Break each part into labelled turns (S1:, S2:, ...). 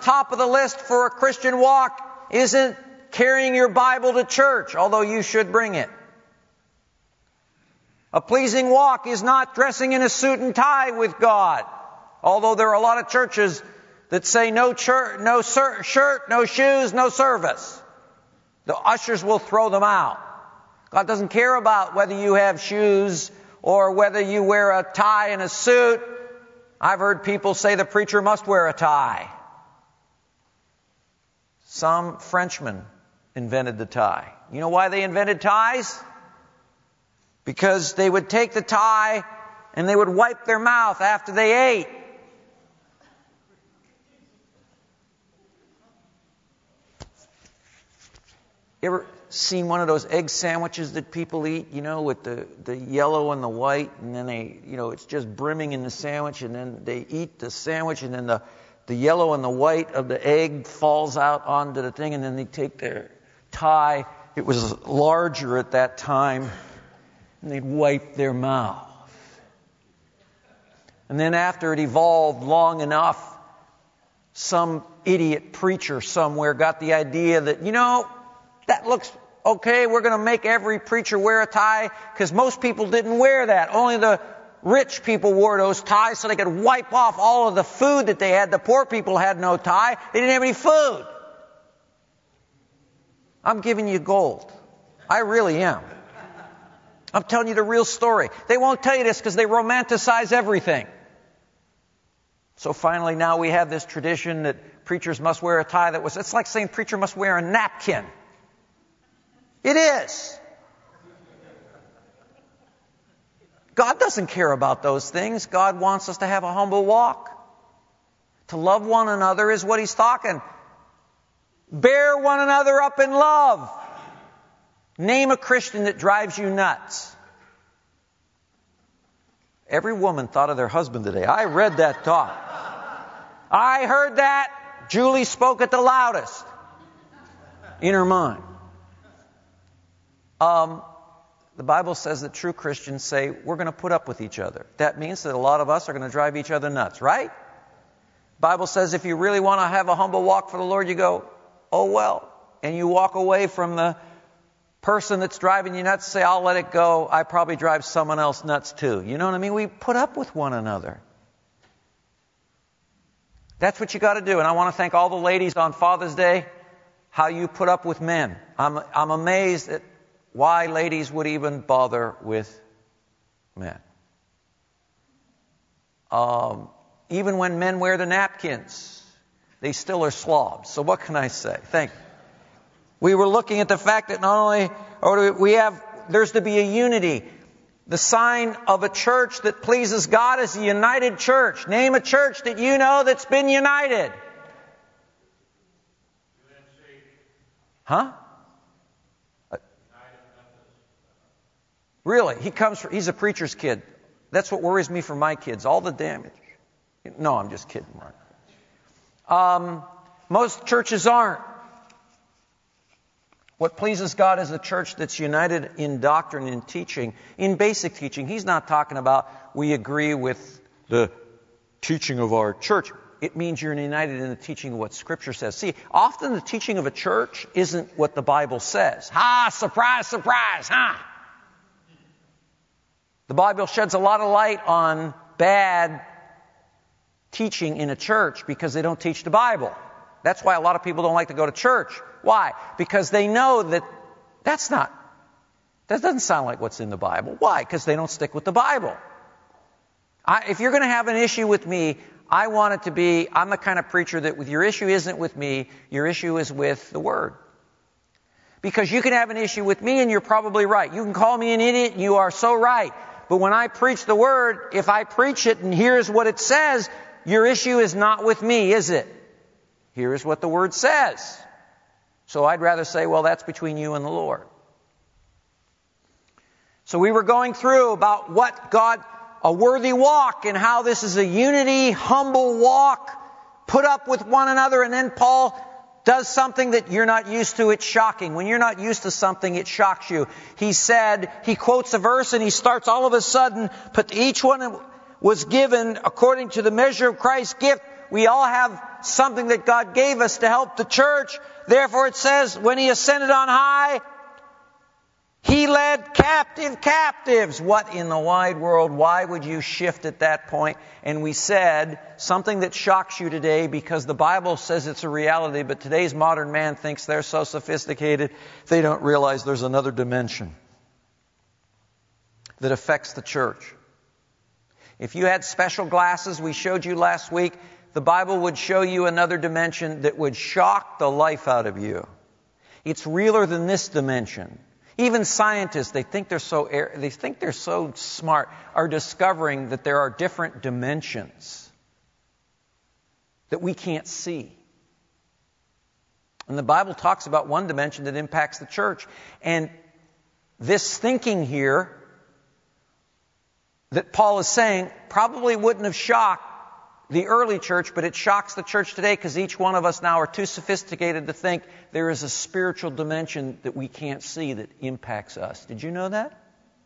S1: top of the list for a Christian walk isn't carrying your Bible to church, although you should bring it. A pleasing walk is not dressing in a suit and tie with God, although there are a lot of churches that say no shirt, no shoes, no service. The ushers will throw them out. God doesn't care about whether you have shoes or whether you wear a tie and a suit. I've heard people say the preacher must wear a tie. Some Frenchmen invented the tie. You know why they invented ties? Because they would take the tie and they would wipe their mouth after they ate. You ever seen one of those egg sandwiches that people eat, you know, with the yellow and the white, and then they, you know, it's just brimming in the sandwich, and then they eat the sandwich, and then the yellow and the white of the egg falls out onto the thing, and then they take their tie. It was larger at that time, and they'd wipe their mouth. And then after it evolved long enough, some idiot preacher somewhere got the idea that, you know, that looks okay, we're going to make every preacher wear a tie, because most people didn't wear that. Only the rich people wore those ties so they could wipe off all of the food that they had. The poor people had no tie. They didn't have any food. I'm giving you gold. I really am. I'm telling you the real story. They won't tell you this because they romanticize everything. So finally now we have this tradition that preachers must wear a tie it's like saying preacher must wear a napkin. It is. God doesn't care about those things. God wants us to have a humble walk. To love one another is what He's talking. Bear one another up in love. Name a Christian that drives you nuts. Every woman thought of their husband today. I read that thought. I heard that. Julie spoke it the loudest in her mind. The Bible says that true Christians say we're going to put up with each other. That means that a lot of us are going to drive each other nuts, right? The Bible says if you really want to have a humble walk for the Lord, you go, oh well. And you walk away from the person that's driving you nuts, say, I'll let it go. I probably drive someone else nuts too. You know what I mean? We put up with one another. That's what you got to do. And I want to thank all the ladies on Father's Day, how you put up with men. I'm amazed at why ladies would even bother with men. Even when men wear the napkins, they still are slobs. So what can I say? We were looking at the fact that not only there's to be a unity. The sign of a church that pleases God is a united church. Name a church that you know that's been united. Huh? Really? He's a preacher's kid. That's what worries me for my kids. All the damage. No, I'm just kidding, Mark. Most churches aren't. What pleases God is a church that's united in doctrine and teaching, in basic teaching. He's not talking about we agree with the teaching of our church. It means you're united in the teaching of what Scripture says. See, often the teaching of a church isn't what the Bible says. Ha! Surprise, surprise! Ha! The Bible sheds a lot of light on bad teaching in a church because they don't teach the Bible. That's why a lot of people don't like to go to church. Why? Because they know that that doesn't sound like what's in the Bible. Why? Because they don't stick with the Bible. If you're going to have an issue with me, I want it to be, I'm the kind of preacher that your issue isn't with me, your issue is with the Word. Because you can have an issue with me and you're probably right. You can call me an idiot and you are so right. But when I preach the Word, if I preach it and here's what it says, your issue is not with me, is it? Here is what the Word says. So I'd rather say, well, that's between you and the Lord. So we were going through about what God, a worthy walk, and how this is a unity, humble walk, put up with one another. And then Paul does something that you're not used to. It's shocking. When you're not used to something, it shocks you. He quotes a verse and he starts all of a sudden, but each one was given according to the measure of Christ's gift. We all have something that God gave us to help the church. Therefore it says, when He ascended on high, He led captive captives. What in the wide world? Why would you shift at that point? And we said something that shocks you today, because the Bible says it's a reality, but today's modern man thinks they're so sophisticated they don't realize there's another dimension that affects the church. If you had special glasses we showed you last week, the Bible would show you another dimension that would shock the life out of you. It's realer than this dimension. Even scientists, they think they're so smart, are discovering that there are different dimensions that we can't see. And the Bible talks about one dimension that impacts the church. And this thinking here that Paul is saying probably wouldn't have shocked the early church, but it shocks the church today because each one of us now are too sophisticated to think there is a spiritual dimension that we can't see that impacts us. Did you know that?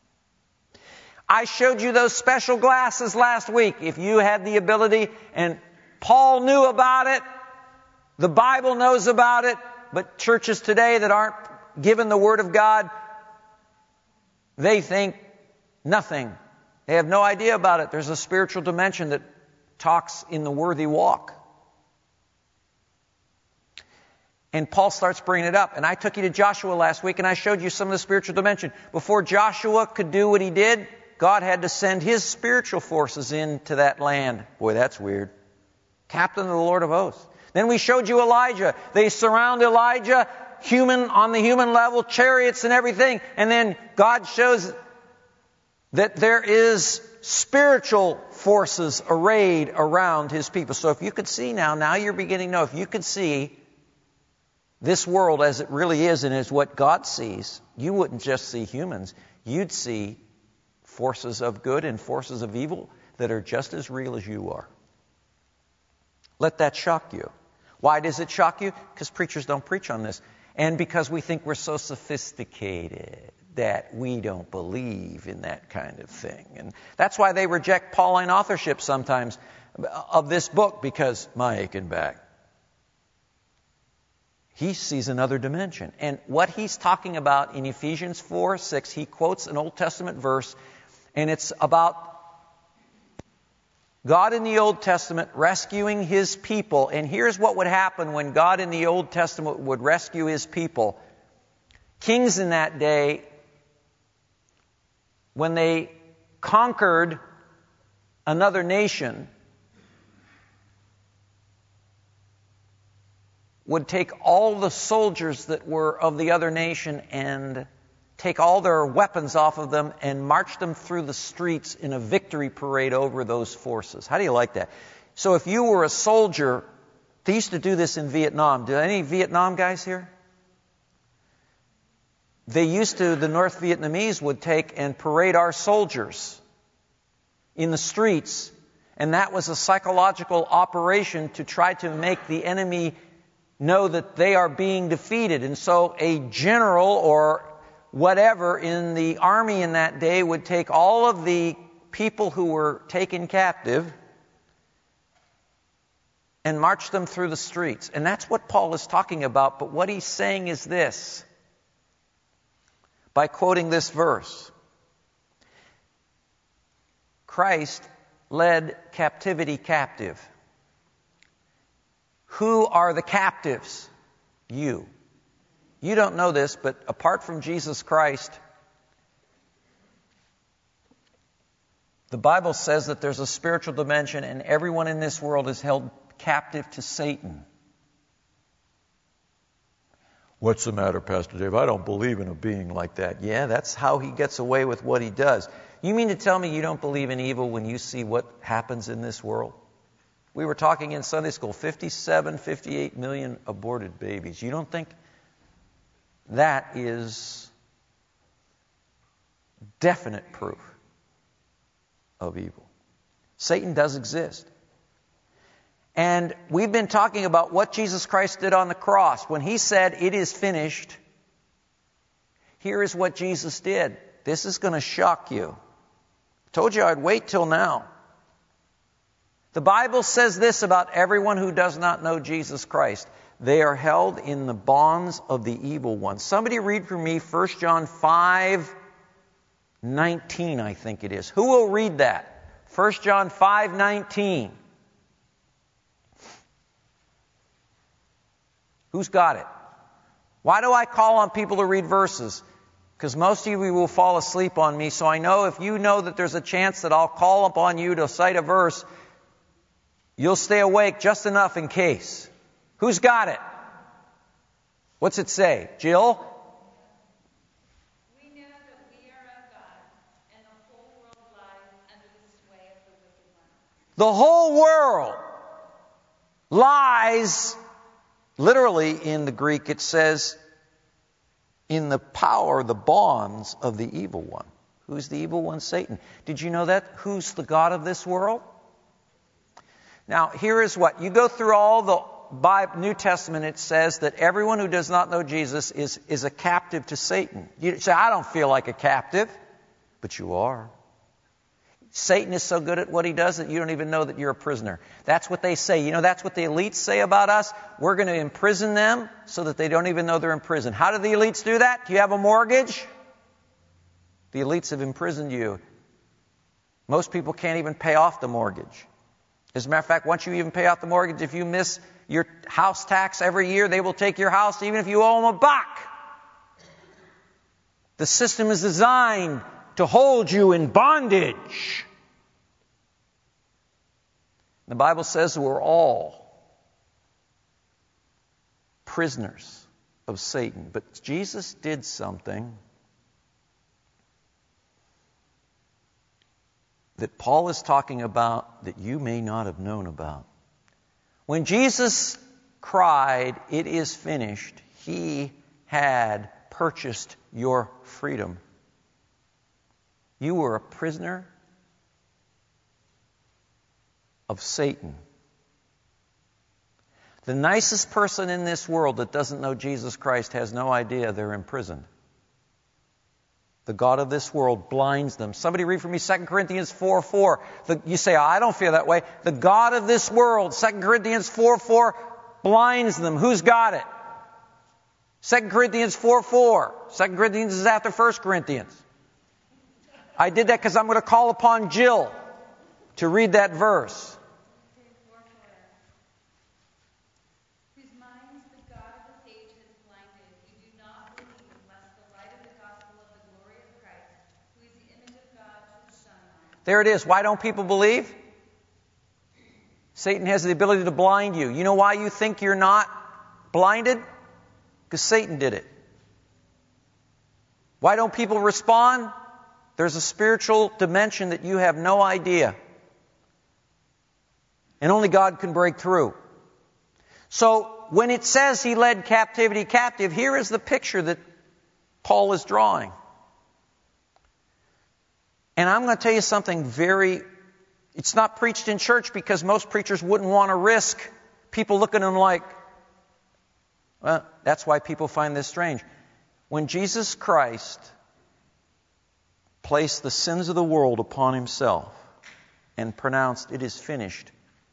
S1: I showed you those special glasses last week. If you had the ability, and Paul knew about it, the Bible knows about it, but churches today that aren't given the Word of God, they think nothing. They have no idea about it. There's a spiritual dimension that talks in the worthy walk. And Paul starts bringing it up. And I took you to Joshua last week, and I showed you some of the spiritual dimension. Before Joshua could do what he did, God had to send His spiritual forces into that land. Boy, that's weird. Captain of the Lord of hosts. Then we showed you Elijah. They surround Elijah, on the human level, chariots and everything. And then God shows that there is spiritual forces arrayed around His people. So if you could see now you're beginning to know, if you could see this world as it really is and as what God sees, you wouldn't just see humans. You'd see forces of good and forces of evil that are just as real as you are. Let that shock you. Why does it shock you? Because preachers don't preach on this. And because we think we're so sophisticated that we don't believe in that kind of thing. And that's why they reject Pauline authorship sometimes of this book, because my Achenbach, he sees another dimension. And what he's talking about in Ephesians 4:6, he quotes an Old Testament verse, and it's about God in the Old Testament rescuing His people. And here's what would happen when God in the Old Testament would rescue His people. Kings in that day, when they conquered another nation, would take all the soldiers that were of the other nation and take all their weapons off of them and march them through the streets in a victory parade over those forces. How do you like that? So if you were a soldier, they used to do this in Vietnam. Do any Vietnam guys here? The North Vietnamese would take and parade our soldiers in the streets, and that was a psychological operation to try to make the enemy know that they are being defeated. And so a general or whatever in the army in that day would take all of the people who were taken captive and march them through the streets. And that's what Paul is talking about. But what he's saying is this, by quoting this verse: Christ led captivity captive. Who are the captives? You. You don't know this, but apart from Jesus Christ, the Bible says that there's a spiritual dimension, and everyone in this world is held captive to Satan. What's the matter, Pastor Dave? I don't believe in a being like that. Yeah, that's how he gets away with what he does. You mean to tell me you don't believe in evil when you see what happens in this world? We were talking in Sunday school, 58 million aborted babies. You don't think that is definite proof of evil? Satan does exist. And we've been talking about what Jesus Christ did on the cross. When He said, "It is finished," here is what Jesus did. This is going to shock you. I told you I'd wait till now. The Bible says this about everyone who does not know Jesus Christ. They are held in the bonds of the evil one. Somebody read for me 1 John 5:19, I think it is. Who will read that? 1 John 5:19. Who's got it? Why do I call on people to read verses? Because most of you will fall asleep on me, so I know if you know that there's a chance that I'll call upon you to cite a verse, you'll stay awake just enough in case. Who's got it? What's it say? Jill?
S2: We know that we are of God, and the whole world lies under the sway of the wicked one.
S1: The whole world lies, literally in the Greek it says, in the power, the bonds of the evil one. Who's the evil one? Satan. Did you know that? Who's the god of this world? Now, here is what. You go through all the New Testament, it says that everyone who does not know Jesus is a captive to Satan. You say, I don't feel like a captive. But you are. Satan is so good at what he does that you don't even know that you're a prisoner. That's what they say. You know, that's what the elites say about us. We're going to imprison them so that they don't even know they're in prison. How do the elites do that? Do you have a mortgage? The elites have imprisoned you. Most people can't even pay off the mortgage. As a matter of fact, once you even pay off the mortgage, if you miss your house tax every year, they will take your house even if you owe them $1. The system is designed to hold you in bondage. The Bible says we're all prisoners of Satan. But Jesus did something that Paul is talking about that you may not have known about. When Jesus cried, "It is finished," he had purchased your freedom. You were a prisoner of Satan. The nicest person in this world that doesn't know Jesus Christ has no idea they're imprisoned. The god of this world blinds them. Somebody read for me 2 Corinthians 4:4. You say, I don't feel that way. The god of this world, 2 Corinthians 4:4, blinds them. Who's got it? 2 Corinthians 4:4. 2 Corinthians is after 1 Corinthians. I did that because I'm going to call upon Jill to read that verse.
S2: Whose minds the God of this age has blinded, who do not believe, lest the light of the gospel of the glory of Christ, who is the image of God, should shine on.
S1: There it is. Why don't people believe? Satan has the ability to blind you. You know why you think you're not blinded? Because Satan did it. Why don't people respond? There's a spiritual dimension that you have no idea. And only God can break through. So when it says he led captivity captive, here is the picture that Paul is drawing. And I'm going to tell you something it's not preached in church because most preachers wouldn't want to risk people looking at them like, well, that's why people find this strange. When Jesus Christ placed the sins of the world upon himself and pronounced, "It is finished,"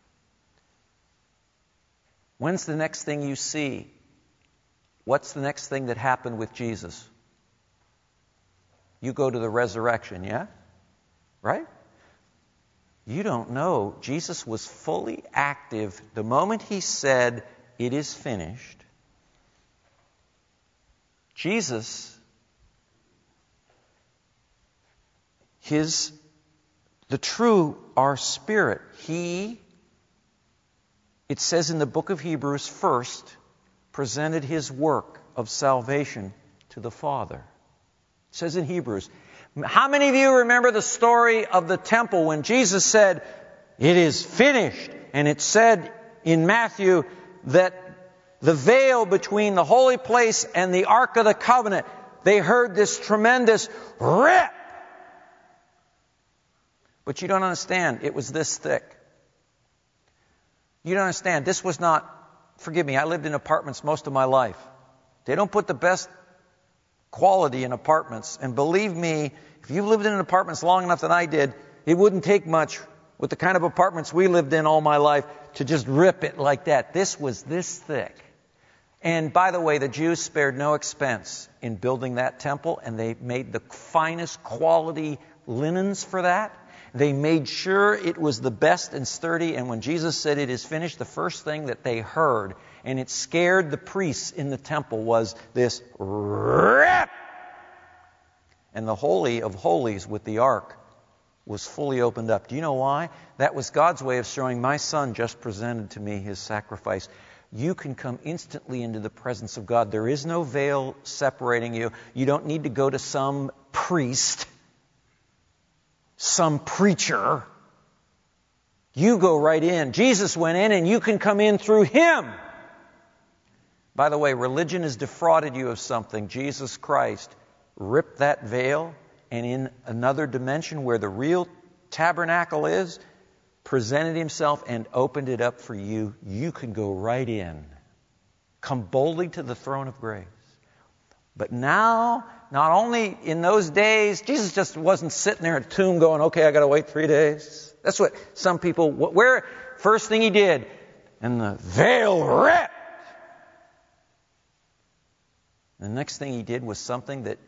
S1: when's the next thing you see? What's the next thing that happened with Jesus? You go to the resurrection, yeah? Right? You don't know. Jesus was fully active the moment he said, "It is finished." Jesus, our spirit, it says in the book of Hebrews, first presented his work of salvation to the Father. It says in Hebrews. How many of you remember the story of the temple when Jesus said, "It is finished"? And it said in Matthew that the veil between the holy place and the Ark of the Covenant, they heard this tremendous rip. But you don't understand, it was this thick. You don't understand, this was not, forgive me, I lived in apartments most of my life. They don't put the best quality in apartments. And believe me, if you've lived in apartments long enough than I did, it wouldn't take much with the kind of apartments we lived in all my life, to just rip it like that. This was this thick. And by the way, the Jews spared no expense in building that temple, and they made the finest quality linens for that. They made sure it was the best and sturdy, and when Jesus said it is finished, the first thing that they heard, and it scared the priests in the temple, was this rip! And the Holy of Holies with the ark was fully opened up. Do you know why? That was God's way of showing, my son just presented to me his sacrifice. You can come instantly into the presence of God. There is no veil separating you. You don't need to go to some priest, some preacher. You go right in. Jesus went in, and you can come in through him. By the way, religion has defrauded you of something. Jesus Christ ripped that veil, and in another dimension where the real tabernacle is, presented himself and opened it up for you. You can go right in. Come boldly to the throne of grace. But now, not only in those days, Jesus just wasn't sitting there at a tomb going, okay, I got to wait 3 days. That's what some people, first thing he did, and the veil ripped. The next thing he did was something that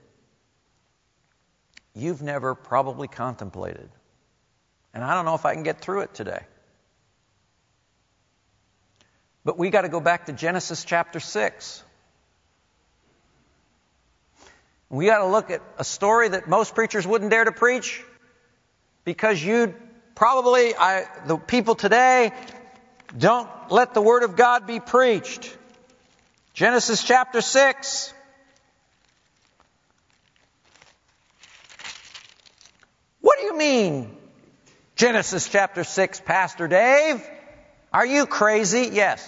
S1: you've never probably contemplated. And I don't know if I can get through it today. But we got to go back to Genesis chapter 6. We got to look at a story that most preachers wouldn't dare to preach, because the people today don't let the Word of God be preached. Genesis chapter 6. What do you mean, Genesis chapter 6, Pastor Dave? Are you crazy? Yes.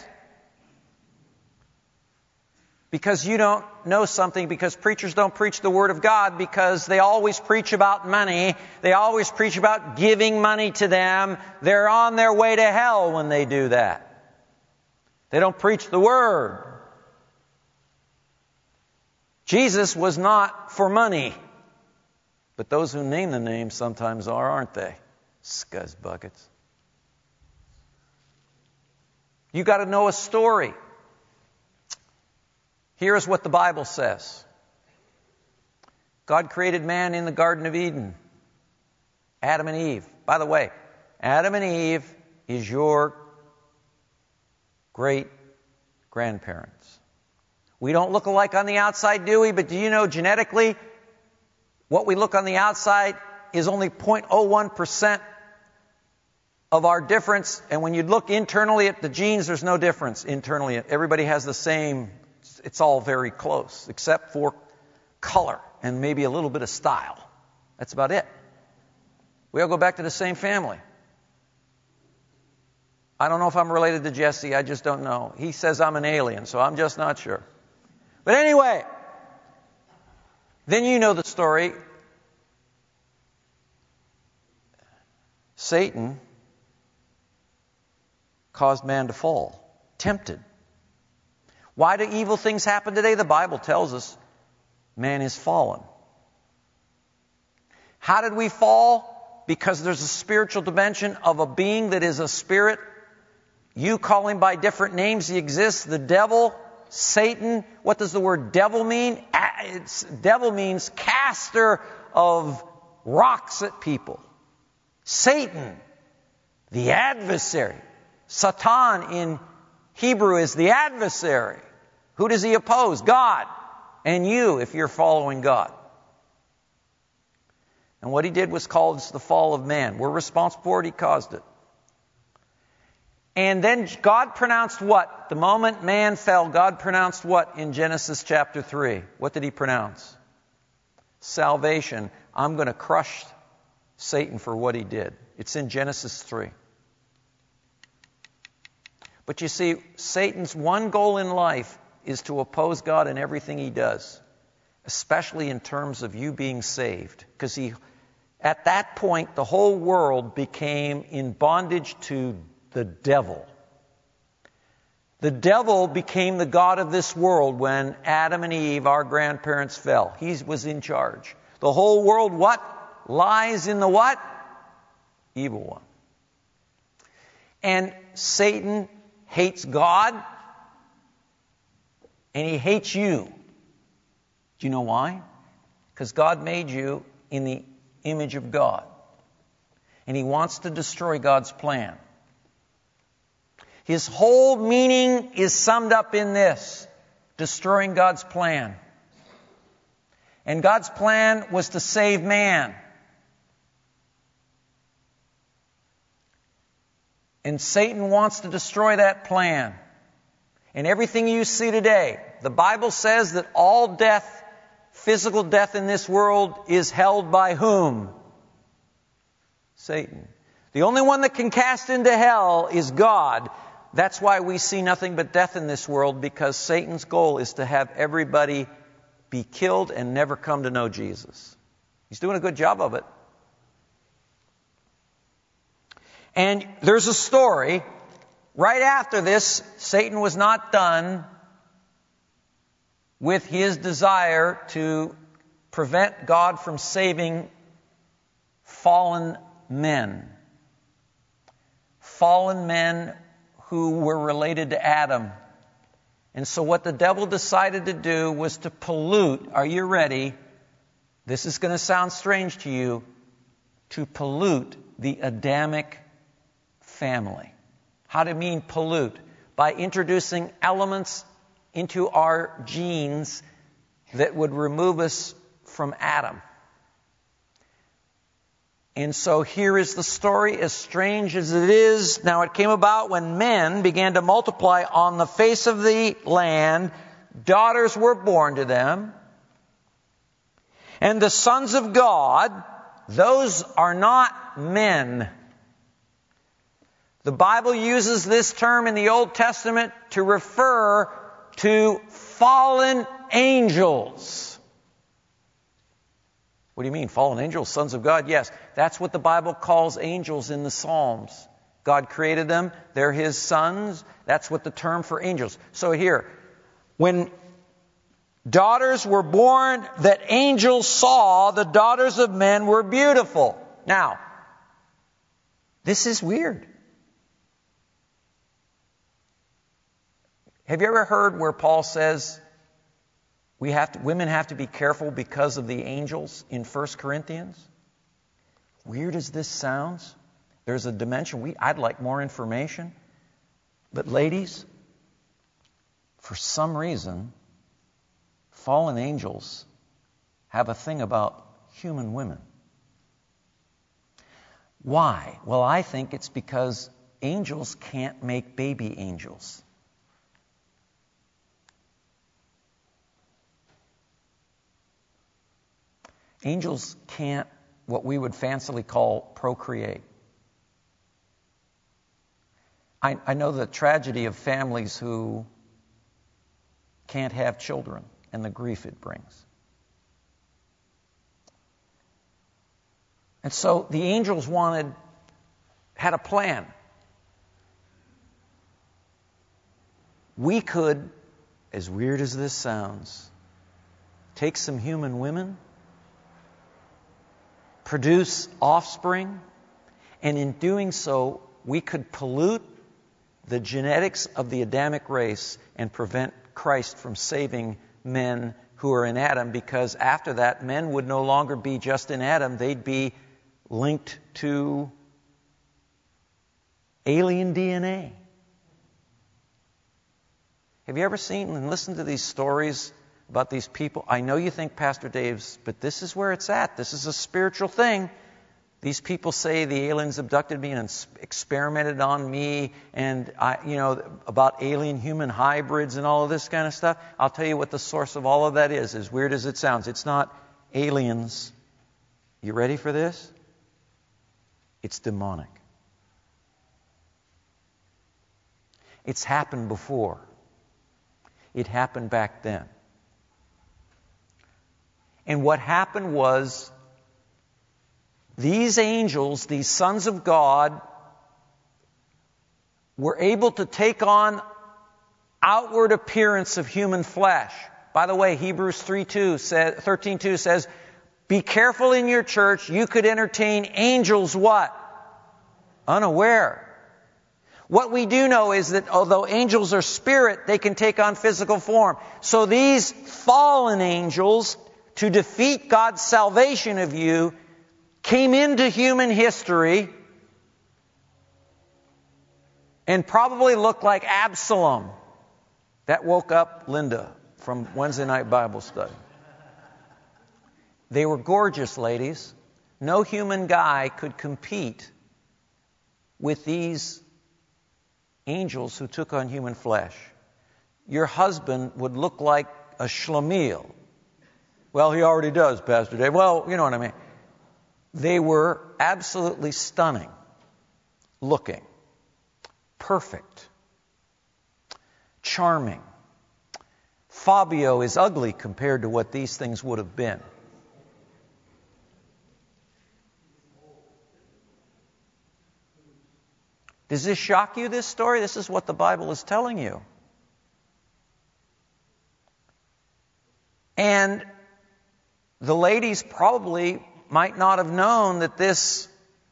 S1: Because you don't know something, because preachers don't preach the Word of God, because they always preach about money. They always preach about giving money to them. They're on their way to hell when they do that. They don't preach the Word. Jesus was not for money. But those who name the name sometimes are, aren't they? Scuzz buckets. You got to know a story. Here's what the Bible says. God created man in the Garden of Eden. Adam and Eve. By the way, Adam and Eve is your great-grandparents. We don't look alike on the outside, do we? But do you know genetically, what we look on the outside is only 0.01% of our difference. And when you look internally at the genes, there's no difference internally. Everybody has the same. It's all very close, except for color and maybe a little bit of style. That's about it. We all go back to the same family. I don't know if I'm related to Jesse. I just don't know. He says I'm an alien, so I'm just not sure. But anyway, then you know the story. Satan caused man to fall, tempted. Why do evil things happen today? The Bible tells us man is fallen. How did we fall? Because there's a spiritual dimension of a being that is a spirit. You call him by different names. He exists. The devil, Satan. What does the word devil mean? Devil means caster of rocks at people. Satan, the adversary. Satan in Hebrew is the adversary. Who does he oppose? God. And you, if you're following God. And what he did was called the fall of man. We're responsible for it. He caused it. And then God pronounced what? The moment man fell, God pronounced what in Genesis chapter 3? What did he pronounce? Salvation. I'm going to crush Satan for what he did. It's in Genesis 3. But you see, Satan's one goal in life is to oppose God in everything he does, especially in terms of you being saved. Because at that point, the whole world became in bondage to the devil. The devil became the god of this world when Adam and Eve, our grandparents, fell. He was in charge. The whole world, what? Lies in the what? Evil one. And Satan hates God, and he hates you. Do you know why? Because God made you in the image of God. And he wants to destroy God's plan. His whole meaning is summed up in this: destroying God's plan. And God's plan was to save man. And Satan wants to destroy that plan. And everything you see today, the Bible says that all death, physical death in this world, is held by whom? Satan. The only one that can cast into hell is God. That's why we see nothing but death in this world, because Satan's goal is to have everybody be killed and never come to know Jesus. He's doing a good job of it. And there's a story. Right after this, Satan was not done with his desire to prevent God from saving fallen men. Fallen men who were related to Adam. And so what the devil decided to do was to pollute, are you ready? This is going to sound strange to you, to pollute the Adamic family. How do you mean pollute? By introducing elements into our genes that would remove us from Adam. And so here is the story, as strange as it is. Now it came about when men began to multiply on the face of the land, daughters were born to them. And the sons of God, those are not men. The Bible uses this term in the Old Testament to refer to fallen angels. What do you mean, fallen angels, sons of God? Yes, that's what the Bible calls angels in the Psalms. God created them. They're His sons. That's what the term for angels. So here, when daughters were born that angels saw, the daughters of men were beautiful. Now, this is weird. Have you ever heard where Paul says women have to be careful because of the angels in 1 Corinthians? Weird as this sounds, there's a dimension. I'd like more information. But ladies, for some reason, fallen angels have a thing about human women. Why? Well, I think it's because angels can't make baby angels. Angels can't, what we would fancily call, procreate. I know the tragedy of families who can't have children and the grief it brings. And so the angels had a plan. We could, as weird as this sounds, take some human women, produce offspring, and in doing so, we could pollute the genetics of the Adamic race and prevent Christ from saving men who are in Adam, because after that, men would no longer be just in Adam, they'd be linked to alien DNA. Have you ever seen and listened to these stories about these people? I know you think Pastor Dave's, but this is where it's at. This is a spiritual thing. These people say the aliens abducted me and experimented on me, and about alien human hybrids and all of this kind of stuff. I'll tell you what the source of all of that is, as weird as it sounds. It's not aliens. You ready for this? It's demonic. It's happened before. It happened back then. And what happened was, these angels, these sons of God, were able to take on outward appearance of human flesh. By the way, Hebrews 13:2 says, be careful in your church, you could entertain angels what? Unaware. What we do know is that although angels are spirit, they can take on physical form. So these fallen angels, to defeat God's salvation of you, came into human history and probably looked like Absalom. That woke up Linda from Wednesday night Bible study. They were gorgeous, ladies. No human guy could compete with these angels who took on human flesh. Your husband would look like a schlemiel. Well, he already does, Pastor Dave. Well, you know what I mean. They were absolutely stunning looking, perfect, charming. Fabio is ugly compared to what these things would have been. Does this shock you, this story? This is what the Bible is telling you. And the ladies probably might not have known that this,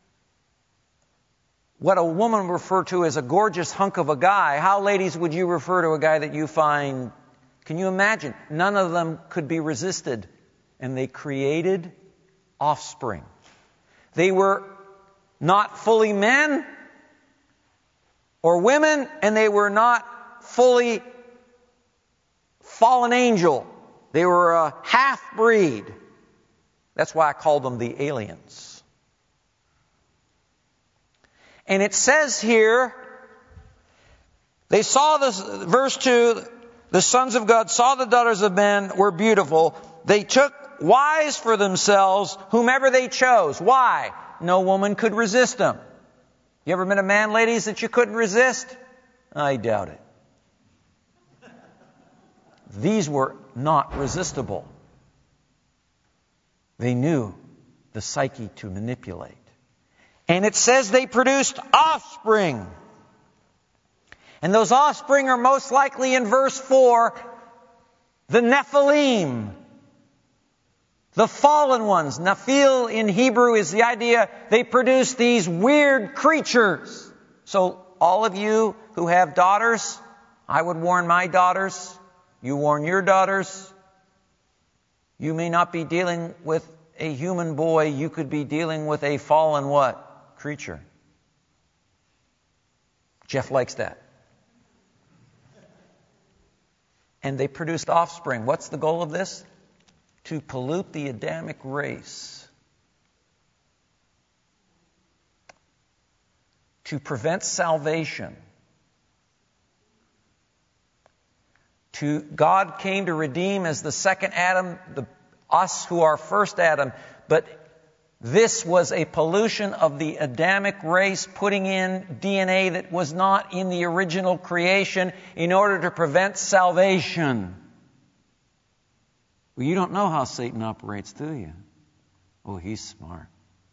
S1: what a woman would refer to as a gorgeous hunk of a guy, how, ladies, would you refer to a guy that you find, can you imagine? None of them could be resisted. And they created offspring. They were not fully men or women, and they were not fully fallen angel. They were a half-breed. That's why I called them the aliens. And it says here, they saw this, verse 2, the sons of God saw the daughters of men were beautiful. They took wives for themselves, whomever they chose. Why? No woman could resist them. You ever met a man, ladies, that you couldn't resist? I doubt it. These were not resistible. They knew the psyche to manipulate. And it says they produced offspring. And those offspring are most likely in verse 4, the Nephilim, the fallen ones. Nephil in Hebrew is the idea they produce these weird creatures. So all of you who have daughters, I would warn my daughters, you warn your daughters. You may not be dealing with a human boy, you could be dealing with a fallen what? Creature. Jeff likes that. And they produced offspring. What's the goal of this? To pollute the Adamic race. To prevent salvation. God came to redeem as the second Adam, us who are first Adam. But this was a pollution of the Adamic race, putting in DNA that was not in the original creation in order to prevent salvation. Well, you don't know how Satan operates, do you? Oh, he's smart.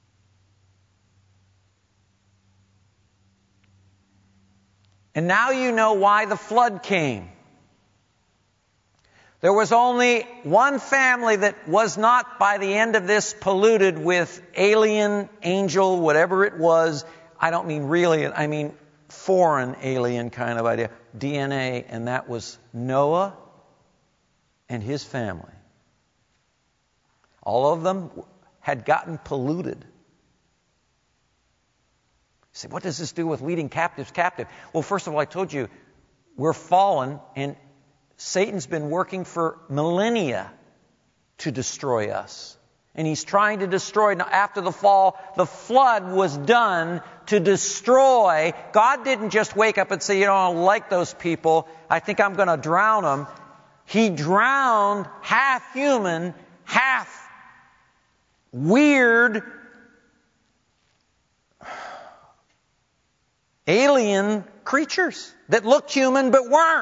S1: And now you know why the flood came. There was only one family that was not, by the end of this, polluted with alien, angel, whatever it was. I don't mean really, I mean foreign alien kind of idea. DNA, and that was Noah and his family. All of them had gotten polluted. You say, what does this do with leading captives captive? Well, first of all, I told you, we're fallen, and Satan's been working for millennia to destroy us. And he's trying to destroy. Now, after the fall, the flood was done to destroy. God didn't just wake up and say, I don't like those people. I think I'm going to drown them. He drowned half human, half weird, alien creatures that looked human but weren't.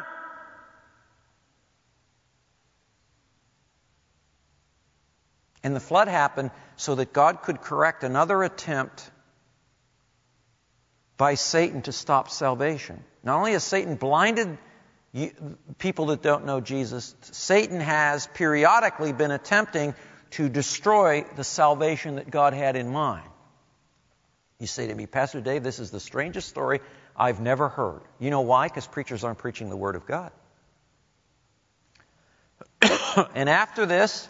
S1: And the flood happened so that God could correct another attempt by Satan to stop salvation. Not only has Satan blinded people that don't know Jesus, Satan has periodically been attempting to destroy the salvation that God had in mind. You say to me, Pastor Dave, this is the strangest story I've never heard. You know why? Because preachers aren't preaching the Word of God. And after this,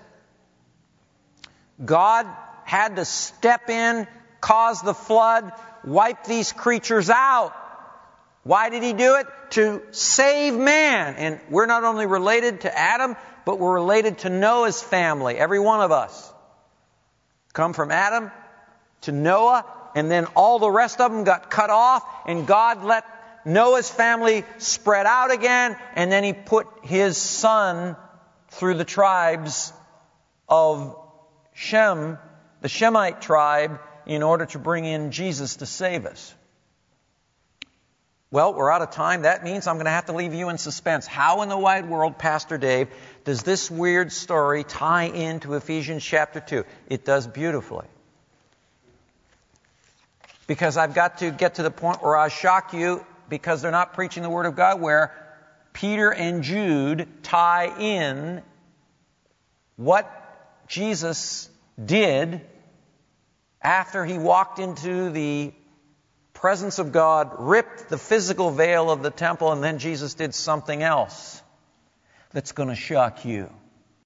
S1: God had to step in, cause the flood, wipe these creatures out. Why did He do it? To save man. And we're not only related to Adam, but we're related to Noah's family. Every one of us come from Adam to Noah, and then all the rest of them got cut off, and God let Noah's family spread out again, and then He put His son through the tribes of Shem, the Shemite tribe, in order to bring in Jesus to save us. Well, we're out of time. That means I'm going to have to leave you in suspense. How in the wide world, Pastor Dave, does this weird story tie into Ephesians chapter 2? It does beautifully. Because I've got to get to the point where I shock you, because they're not preaching the Word of God, where Peter and Jude tie in what Jesus did after He walked into the presence of God, ripped the physical veil of the temple, and then Jesus did something else that's going to shock you.